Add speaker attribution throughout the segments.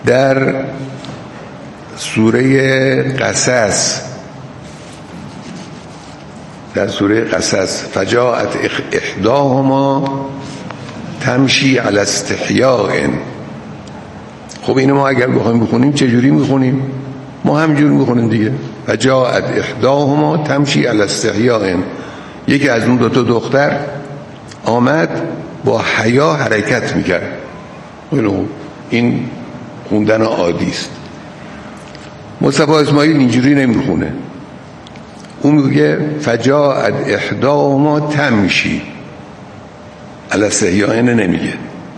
Speaker 1: در سوره قصص فجاءت احداهما تمشی علی استحیاء. خب اینو ما اگر بخوایم بخونیم چجوری میخونیم؟ ما همجور میخونیم دیگه. فجاءت احداهما تمشی علی استحیاء. یکی از اون دوتا دختر آمد با حیا حرکت میکرد. این خوندن عادی است. مصطفی اسماعیل اینجوری نمیخونه. اون میگه فجاءت احداهما تمشی علی استحیاء نمیگه.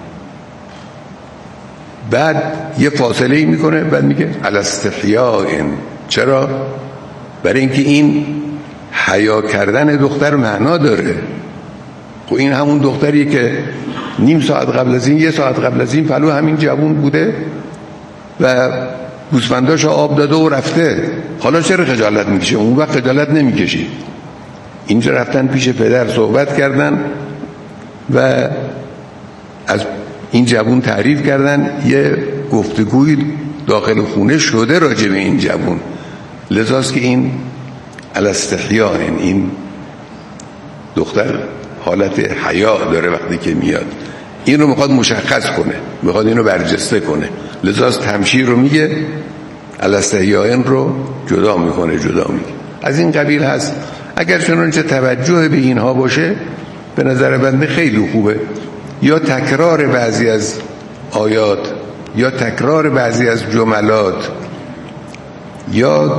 Speaker 1: بعد یه فاصله ای میکنه، بعد میگه علی استحیاء. چرا؟ برای اینکه این حیا کردن دختر معنا داره. خب این همون دختریه که نیم ساعت قبل از این، یه ساعت قبل از این پلو همین جوون بوده و گوسفنداشو آب داده و رفته. حالا چرا خجالت میکشه؟ اون وقت خجالت نمیکشید. اینجا رفتن پیش پدر صحبت کردن و از این جوون تعریف کردن. یه گفتگوی داخل خونه شده راجع به این جوون، لذاست که این علی استحیاء، این دختر حالت حیا داره وقتی که میاد. این رو میخواد مشخص کنه، میخواد اینو برجسته کنه، لذاست تمشیر رو میگه، علی استحیاء رو جدا میکنه. از این قبیل هست. اگر چنانچه توجه به اینها باشه به نظر بنده خیلی خوبه. یا تکرار بعضی از آیات، یا تکرار بعضی از جملات، یا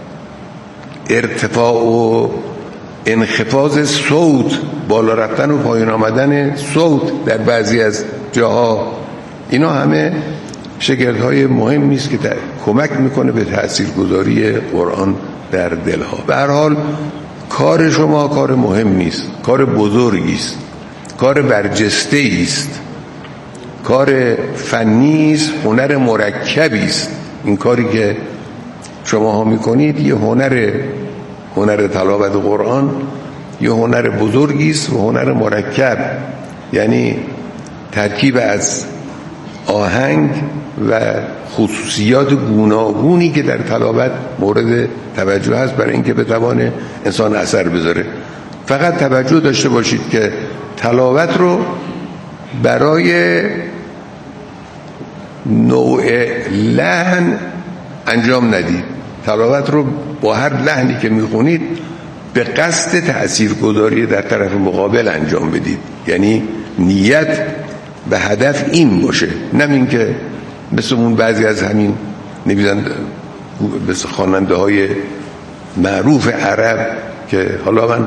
Speaker 1: ارتفاع و انخفاض صوت، بالا رفتن و پایین آمدن صوت در بعضی از جاها، اینا همه شگردهای مهمی است که کمک میکنه به تاثیرگذاری قرآن در دلها. به هر حال کار شما کار مهمی است، کار بزرگی است، کار برجسته است، کار فنی است، هنر مرکبی است. این کاری که شما ها میکنید یه هنر تلاوت قرآن یه هنر بزرگی است و هنر مرکب، یعنی ترکیب از آهنگ و خصوصیات گوناگونی که در تلاوت مورد توجه هست برای اینکه بتوانه انسان اثر بذاره. فقط توجه داشته باشید که تلاوت رو برای نوع لحن انجام ندید. تلاوت رو با هر لحنی که میخونید به قصد تأثیرگذاری در طرف مقابل انجام بدید. یعنی نیت به هدف این باشه، نه این که مثل اون بعضی از همین نویسنده، مثل خواننده های معروف عرب که حالا من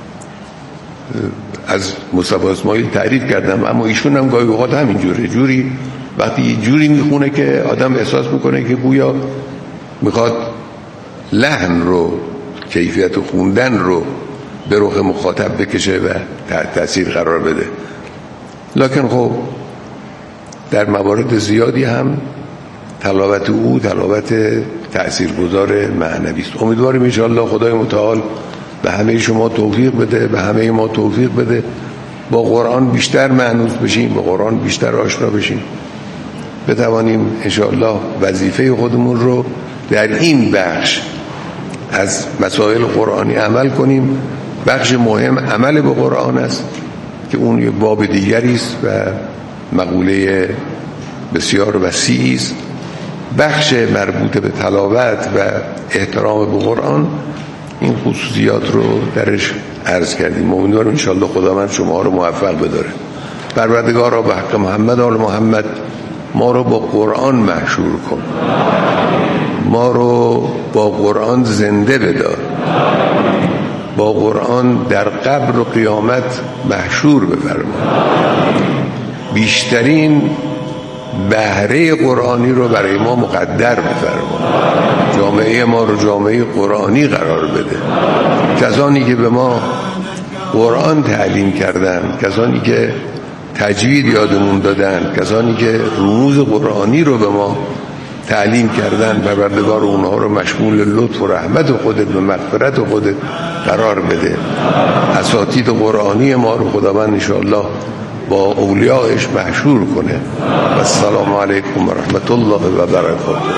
Speaker 1: از مصطفی اسماعیل تعریف کردم، اما ایشون هم گاهی اوقات همین جوری وقتی جوری میخونه که آدم احساس میکنه که گویا میخواد لحن رو، کیفیت خوندن رو به رخ مخاطب بکشه و تأثیر قرار بده. لکن خب در موارد زیادی هم تلاوت او تلاوت تأثیرگذار معنوی است. امیدواریم ان شاء الله خدای متعال به همه شما توفیق بده، به همه ما توفیق بده، با قرآن بیشتر مانوس بشیم، با قرآن بیشتر آشنا بشیم، بتوانیم ان شاء الله وظیفه خودمون رو در این بخش از مسائل قرآنی عمل کنیم. بخش مهم عمل به قرآن است که اون یک باب دیگری است و مقوله بسیار وسیعی است. بخش مربوط به تلاوت و احترام به قرآن این خصوصیات رو درش عرض کردیم. امیدوارم ان شاء الله خداوند شما رو موفق بداره. پروردگارا به حق محمد آل محمد ما رو با قرآن محشور کن، ما رو با قرآن زنده بدار، با قرآن در قبر و قیامت محشور بفرما، بیشترین بهره قرآنی رو برای ما مقدر بفرما، جامعه ما رو جامعه قرآنی قرار بده. کسانی که به ما قرآن تعلیم کردن، کسانی که تجوید یادمون دادن، کسانی که رموز قرآنی رو به ما تعلیم کردن، پروردگار اونها رو مشمول لطف و رحمت خودت و مغفرت خودت قرار بده. اساتید قرآنی ما رو خداوند ان شاء الله با اولیاءش محشور کنه. و السلام علیکم و رحمت الله و برکاته.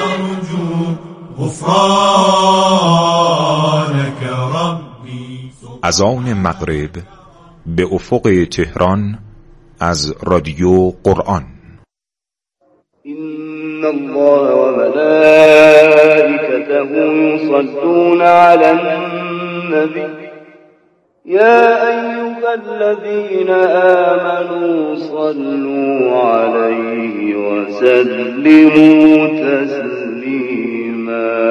Speaker 2: اذان مغرب به افق تهران از رادیو قرآن.
Speaker 3: إن الله وملائكته يصلون على النبي يا أيها الذين آمنوا صلوا عليه وسلموا تسليما.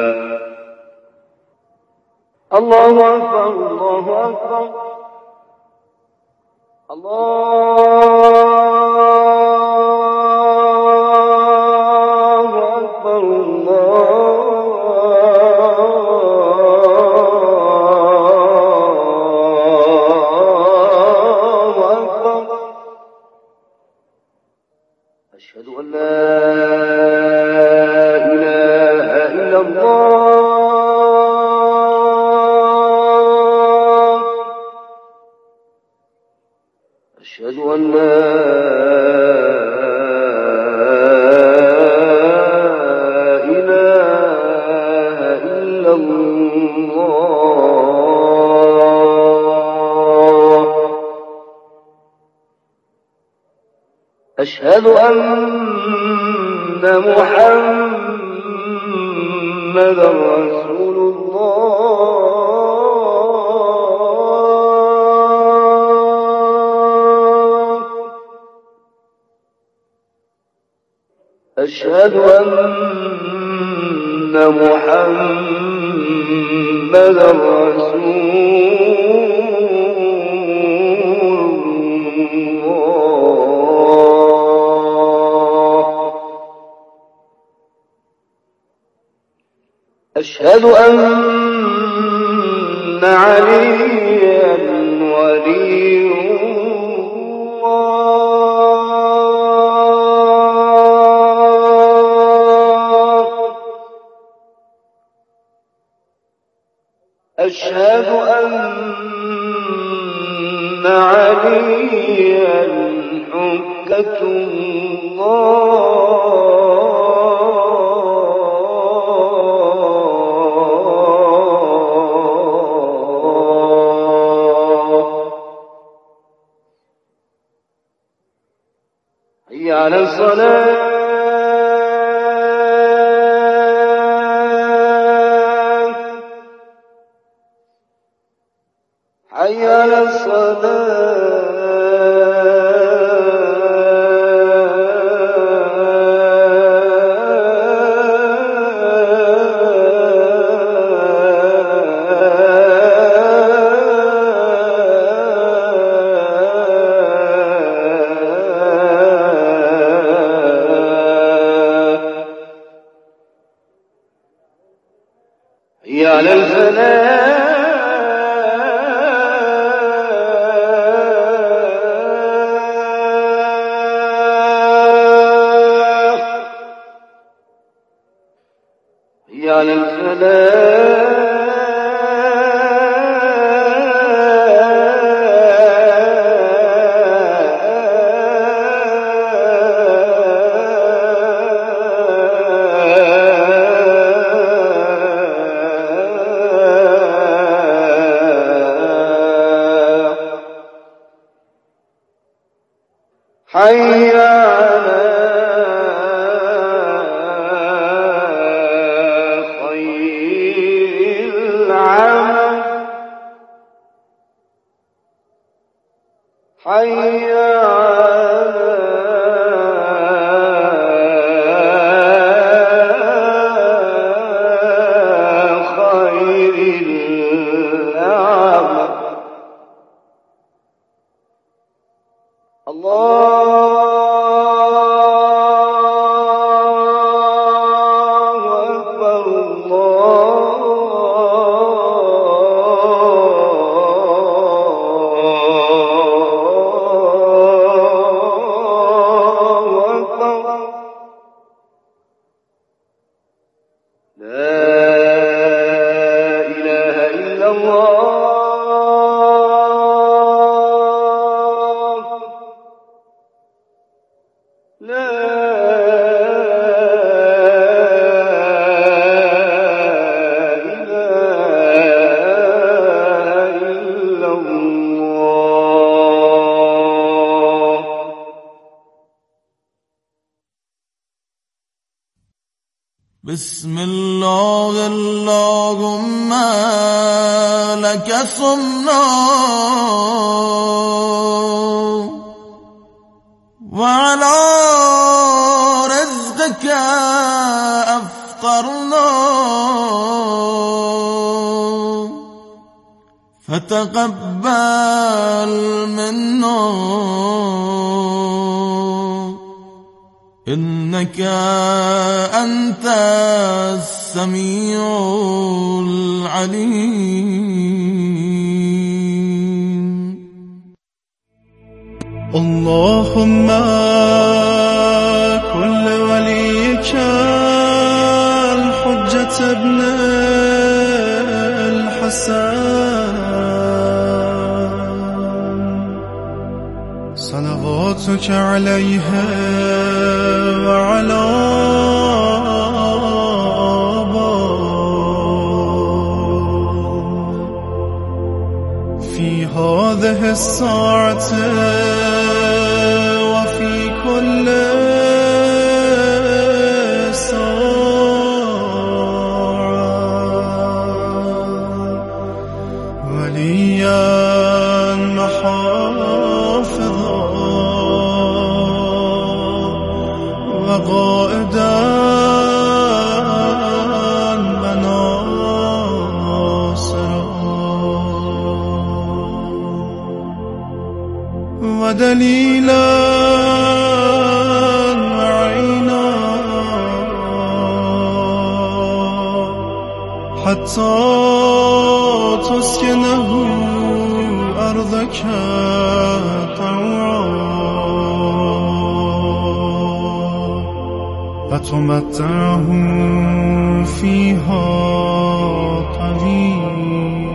Speaker 3: الله أكبر الله أكبر الله أكبر الله أكبر. أشهد أن لا إله إلا الله. أشهد أن لا إله إلا الله. أشهد أن محمدا رسول الله. أشهد أن محمدا رسول الله. أشهد أن عليا ولي الله. أشهد أن عليا حجة الله. حي على الصلاة. حي على الصلاة. حي على الفلاح. حي على الفلاح. حي على خير العمل. حي على خير العمل. الله أكبر الله أكبر. لا إله إلا الله.
Speaker 4: بسم الله اللهم لك صمنا وعلى رزقك أفطرنا فتقبل منا إنك أنت السميع العليم.
Speaker 5: اللهم كل وليك الحجة ابن الحسن صلواتك عليه وعلى في هذه الساعة وفي كل ساعة وليا محافظا وقائدا ودليلا وعينا حتى تسكنه أرضك طوعا وتمتعه فيها طويلا.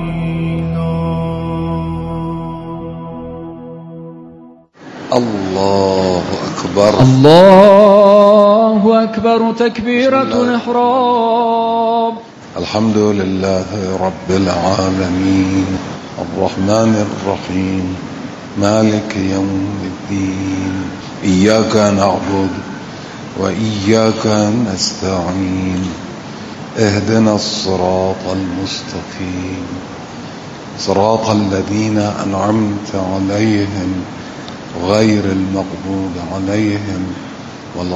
Speaker 1: الله أكبر.
Speaker 6: الله أكبر. تكبيرة الإحرام.
Speaker 1: الحمد لله رب العالمين الرحمن الرحيم مالك يوم الدين إياك نعبد وإياك نستعين اهدنا الصراط المستقيم صراط الذين أنعمت عليهم غير المغضوب عليهم ولا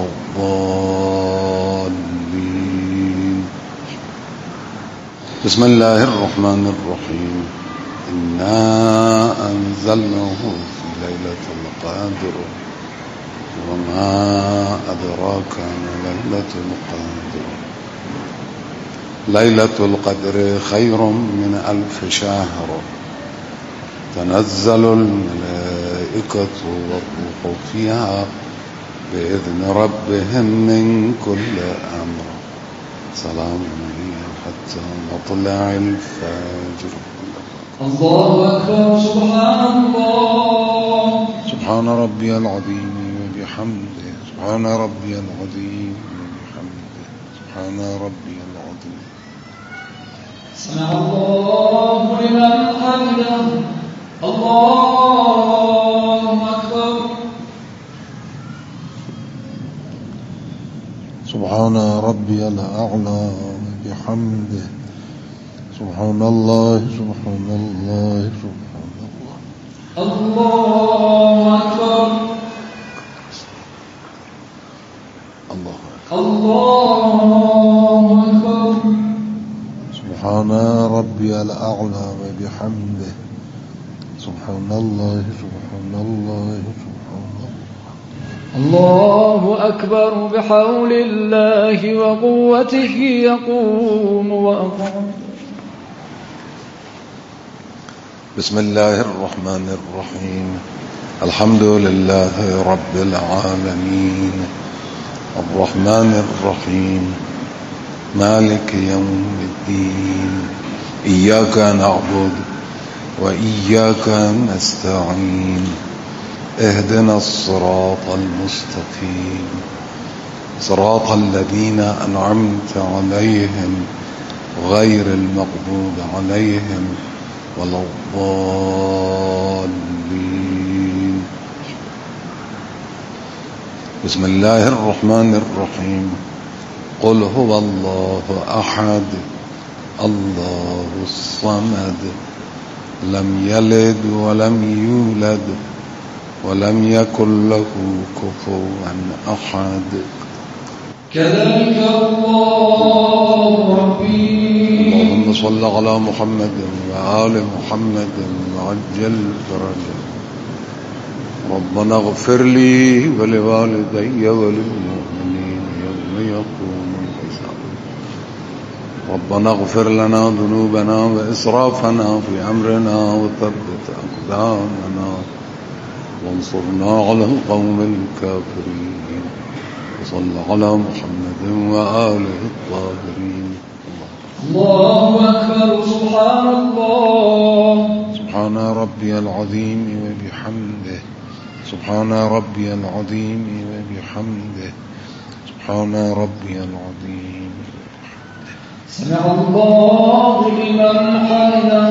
Speaker 1: الضالين. بسم الله الرحمن الرحيم إنا أنزلناه في ليلة القدر وما أدراك ما ليلة القدر ليلة القدر خير من 1000 شهر تنزل الملائكة والروح فيها بإذن ربهم من كل أمر سلام هي حتى مطلع الفجر.
Speaker 6: الله أكبر. سبحان الله.
Speaker 1: سبحان ربي العظيم وبحمده سبحان ربي العظيم وبحمده سبحان ربي العظيم.
Speaker 6: سمع الله لمن حمده. الله أكبر.
Speaker 1: سبحان ربي الأعلى بحمده سبحان الله سبحان الله سبحان الله.
Speaker 6: الله أكبر.
Speaker 1: الله
Speaker 6: أكبر.
Speaker 1: سبحان ربي الأعلى بحمده سبحان الله سبحان الله سبحان الله.
Speaker 6: الله أكبر. بحول الله وقوته يقوم وأقوم.
Speaker 1: بسم الله الرحمن الرحيم الحمد لله رب العالمين الرحمن الرحيم مالك يوم الدين إياك نعبد وإياك نستعين اهدنا الصراط المستقيم صراط الذين أنعمت عليهم غير المغضوب عليهم ولا الضالين. بسم الله الرحمن الرحيم
Speaker 7: قل هو الله أحد الله الصمد لم يلد ولم يولد ولم يكن له كفوا أحد.
Speaker 6: كذلك الله ربي.
Speaker 7: اللهم صل على محمد وآل محمد وعجل فرجه. ربنا اغفر لي ولوالدي وللمؤمنين يوم يقوم الحساب. ربنا اغفر لنا ذنوبنا وإسرافنا في أمرنا وثبت أقدامنا وانصرنا على القوم الكافرين. وصلى على محمد وآله الطاهرين.
Speaker 6: الله أكبر. سبحان الله.
Speaker 7: سبحان ربي العظيم وبحمده. سبحان ربي العظيم وبحمده. سبحان ربي العظيم.
Speaker 6: سمع الله لمن حمده.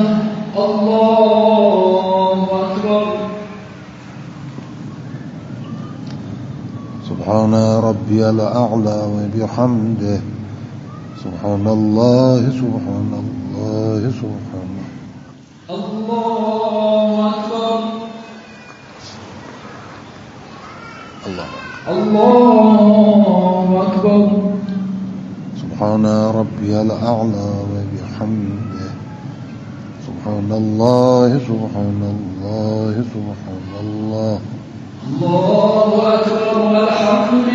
Speaker 6: الله أكبر.
Speaker 7: سبحان ربي الأعلى وبحمده. سبحان الله سبحان الله سبحان
Speaker 6: الله أكبر. الله أكبر.
Speaker 7: سبحان ربي الأعلى وبحمده. سبحان الله سبحان الله سبحان الله.
Speaker 6: الله أكبر. الحمد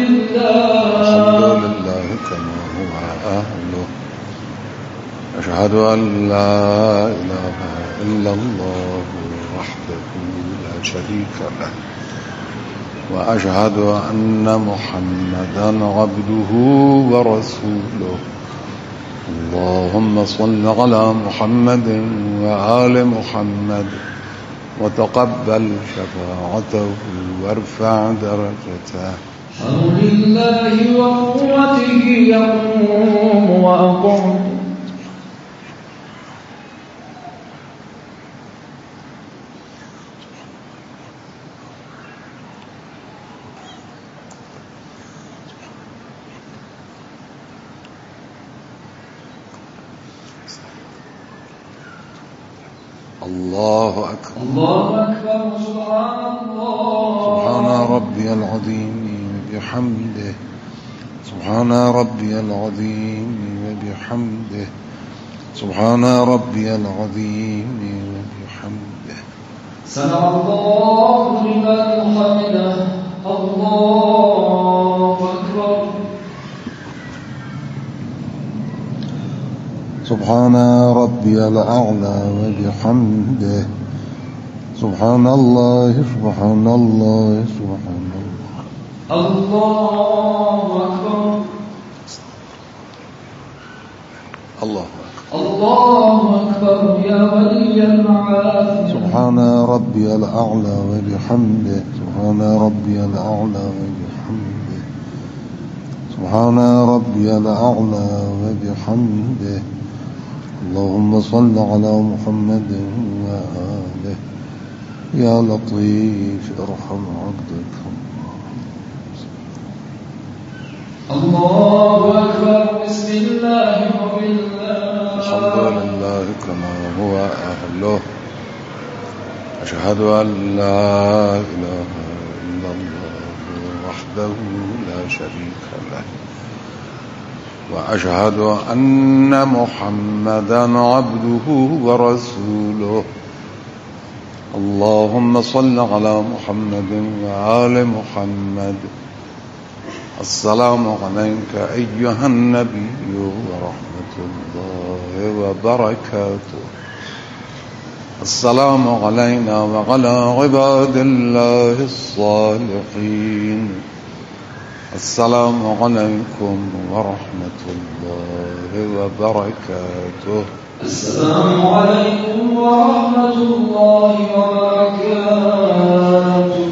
Speaker 7: لله كما هو أهله. أشهد أن لا إله إلا الله وحده لا شريك له وأشهد أن محمدا عبده ورسوله. اللهم صل على محمد وآل محمد وتقبل شفاعته وارفع درجته.
Speaker 6: حول الله وقوته يقوم وأقوم.
Speaker 7: الله أكبر.
Speaker 6: الله أكبر. سبحان الله.
Speaker 7: سبحان ربي العظيم وبحمده. سبحان ربي العظيم وبحمده. سبحان ربي العظيم وبحمده.
Speaker 6: سمع الله لمن حمده. الله أكبر.
Speaker 7: سبحان ربي الأعلى وبحمده. سبحان الله سبحان الله سبحان الله.
Speaker 6: الله أكبر.
Speaker 7: الله
Speaker 6: الله أكبر. يا ولي المعافي.
Speaker 7: سبحان ربي الأعلى وبحمده. سبحان ربي الأعلى وبحمده. سبحان ربي الأعلى وبحمده. اللهم صل على محمد وآله. يا لطيف ارحم عبدك.
Speaker 6: الله أكبر. بسم الله وبالله.
Speaker 7: الحمد لله كما هو أهله. أشهد أن لا إله إلا الله وحده لا شريك له وأشهد أن محمدا عبده ورسوله. اللهم صل على محمد وآل محمد. السلام عليك أيها النبي ورحمة الله وبركاته. السلام علينا وعلى عباد الله الصالحين. السلام عليكم ورحمة الله وبركاته.
Speaker 6: السلام عليكم ورحمة الله وبركاته.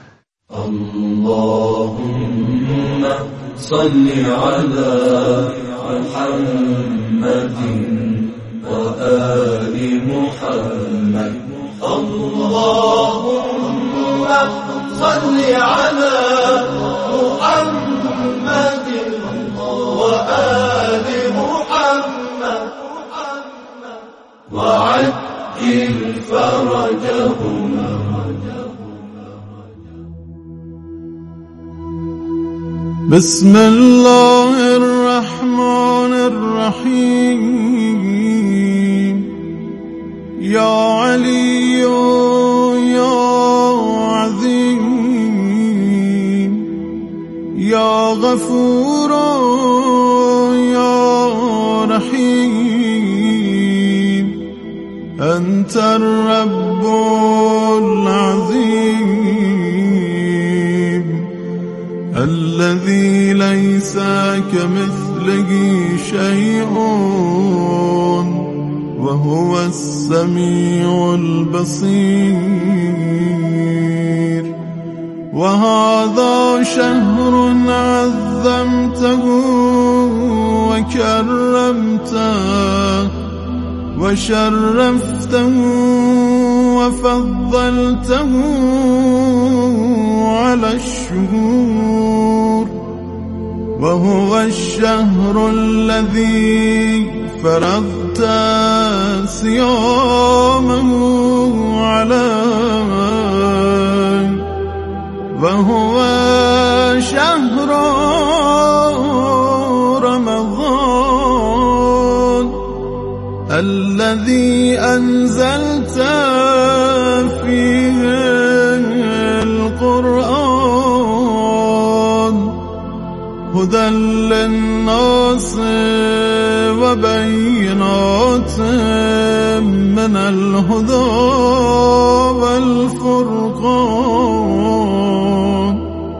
Speaker 8: اللهم صل على محمد وآل محمد. اللهم صل على محمد وآل فرجهم.
Speaker 5: بسم الله الرحمن الرحيم. يا علي يا عظيم يا غفور يا رحيم أنت الرب العظيم الذي ليس كمثله شيء وهو السميع البصير. وهذا شهر عظمته وكرمته وشرفته وفضلته على الشهور. وهو الشهر الذي فرضت صيامه علي. وهو شهر رمضان الذي أنزلت فيه القرآن هدى للناس وبينات من الهدى والفرقان.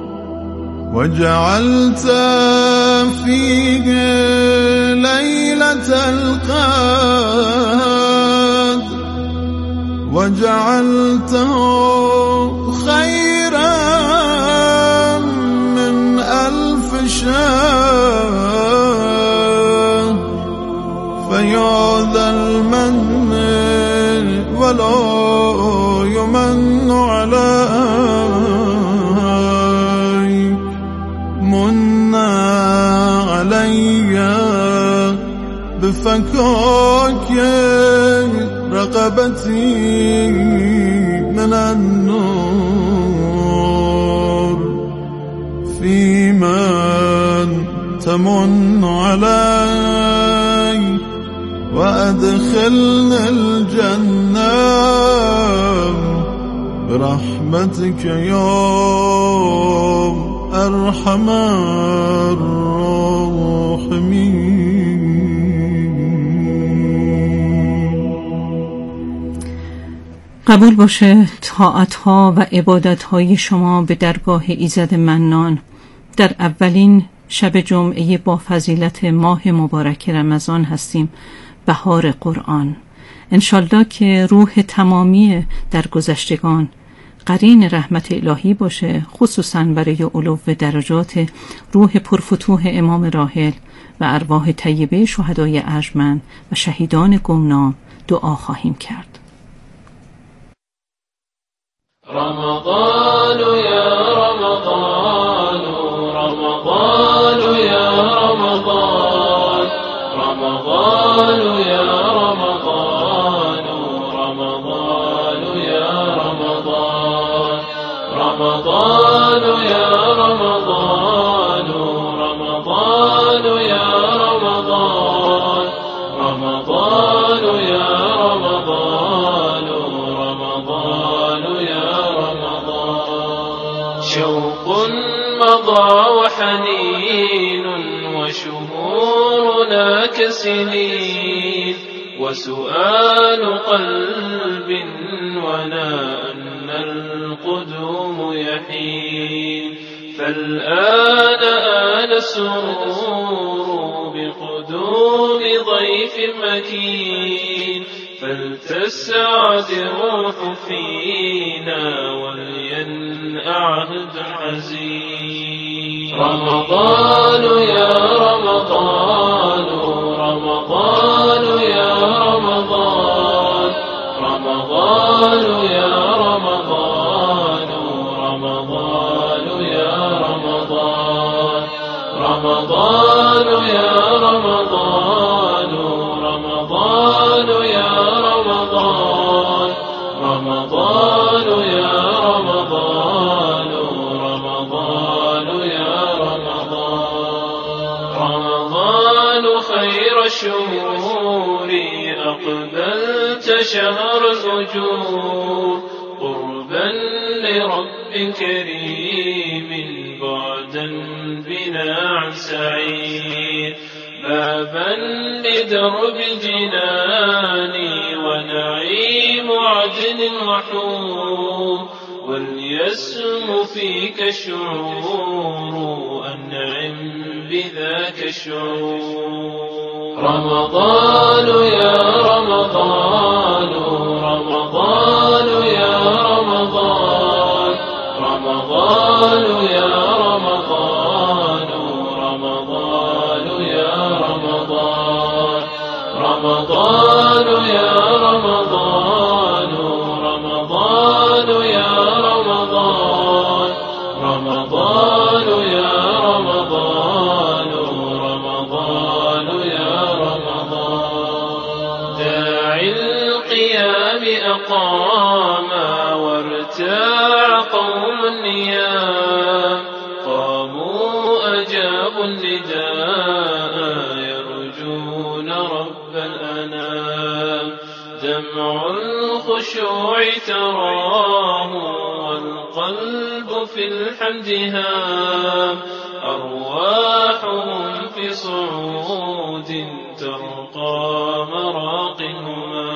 Speaker 5: وجعلت فيه ليلة القدر وجعلته خيرا من 1000 شهر. فيا ذا المن ولا يمن عليك من علي بفكاك رقبتي من النار. في من تمن علي وأدخلنا الجنة برحمتك يا أرحم الراحمين.
Speaker 9: قبول باشه طاعت‌ها و عبادت‌های شما به درگاه ایزد منان در اولین شب جمعه با فضیلت ماه مبارک رمضان هستیم، بهار قرآن. انشالله که روح تمامی درگذشتگان قرین رحمت الهی باشه، خصوصا برای علو درجات روح پرفتوح امام راحل و ارواح طیبه شهدای ارجمند و شهیدان گمنام دعا خواهیم کرد.
Speaker 10: رمضان يا رمضان رمضان يا رمضان رمضان يا رمضان رمضان يا رمضان رمضان يا رمضان رمضان يا رمضان رمضان يا رمضان رمضان يا رمضان. شوق مضى وحنين وشهورنا كسنين وسؤال قلب ونا أن القدوم يحين. فالآن آن السرور بقدوم ضيف مكين فلتسعد الروح فينا ولينعهد حزين. رمضان يا رمضان رمضان يا رمضان رمضان يا رمضان رمضان يا رمضان رمضان يا رمضان رمضان يا رمضان رمضان خير الشهور أقبلت شهر الأجور قربا لرب كريم بعدا بنا عن سعير بابا لدرب الجنان ونعيم عدن وحور وليسم فيك الشعور أنعم بذاك الشعور رمضان يا رمضان رمضان يا رمضان رمضان يا رمضان رمضان يا رمضان رمضان يا رمضان رمضان يا رمضان رمضان يا رمضان رمضان يا رمضان داعي القيام أقام وارتاع قوم النيام قاموا أجابوا النداء يرجون رب الأنام دمع الخشوع تراه والقلب في الحمد هام أرواحهم في صعود ترقى مراقهما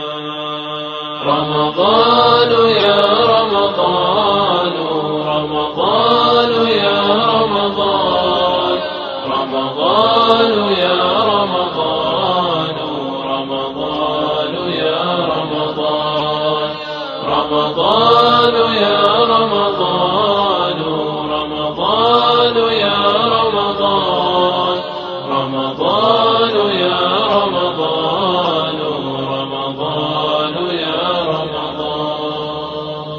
Speaker 10: رمضان يا رمضان رمضان يا رمضان رمضان يا رمضان رمضان يا رمضان رمضان يا رمضان رمضان يا رمضان رمضان يا رمضان رمضان يا رمضان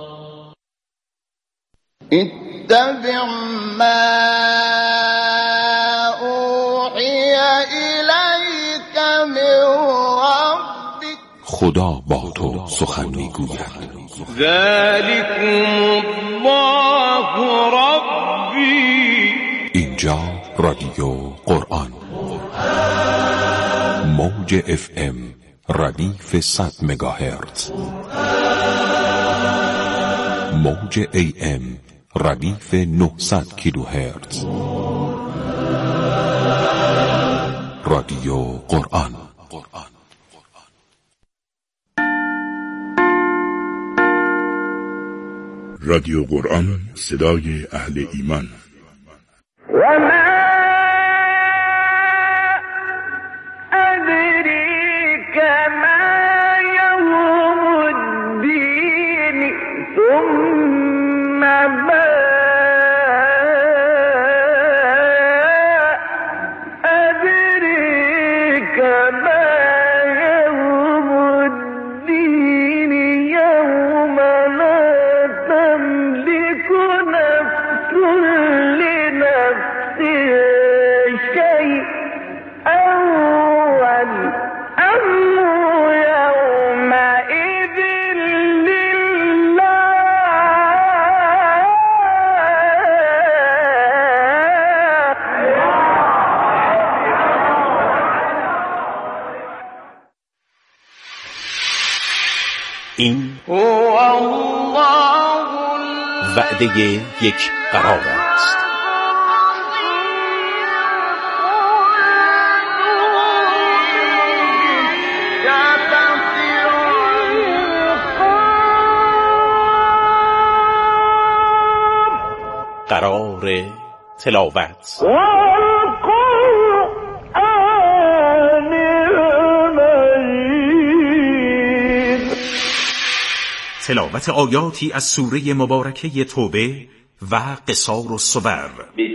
Speaker 3: اتبع ما أوحي إليك من ربك
Speaker 7: خدا با تو سخن میگوید.
Speaker 3: ذلكم الله ربی.
Speaker 7: اینجا رادیو قرآن موج FM ردیف 100 مگاهرتز، موج AM ردیف 900 کیلوهرتز. رادیو قرآن.
Speaker 11: رادیو قرآن، صدای اهل ایمان.
Speaker 3: و ما ادریک ما یوم الدین ثم ما ادریک ما یوم الدین یوم لا تملك نفس لنفس شيئا والأمر يومئذ لله.
Speaker 12: این
Speaker 3: هو الله
Speaker 12: وعده یک قرار است. قرار تلاوت تلاوت آیاتی از سوره مبارکه توبه و قصار الصور.